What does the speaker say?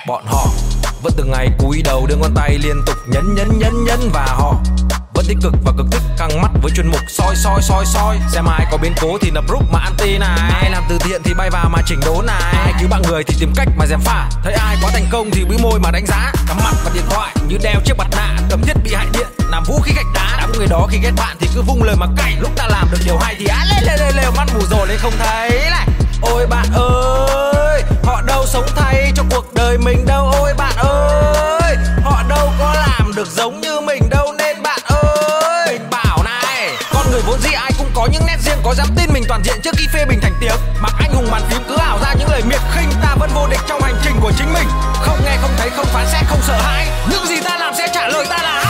Bọn họ vẫn từng ngày cúi đầu đưa ngón tay liên tục nhấn và họ vẫn tích cực và cực thích căng mắt với chuyên mục soi. Xem ai có biến cố thì nập group mà anti này, ai làm từ thiện thì bay vào mà chỉnh đốn này, ai cứu bạn người thì tìm cách mà gièm pha, thấy ai quá thành công thì bĩu môi mà đánh giá, cắm mặt vào điện thoại như đeo chiếc mặt nạ, cầm thiết bị hại điện làm vũ khí gạch đá. Đám người đó khi ghét bạn thì cứ vung lời mà cày, lúc ta làm được điều hay thì lêu mắt mù rồi lên không thấy này. Ôi bạn ơi, họ đâu sống thay cho cuộc đời mình đâu. Ôi bạn ơi, họ đâu có làm được giống như mình đâu. Nên bạn ơi, mình bảo này, con người vốn dĩ ai cũng có những nét riêng, có dám tin mình toàn diện trước khi phê bình thành tiếng. Mặc anh hùng bàn phím cứ ảo ra những lời miệt khinh, ta vẫn vô địch trong hành trình của chính mình. Không nghe không thấy không phán xét không sợ hãi, những gì ta làm sẽ trả lời ta là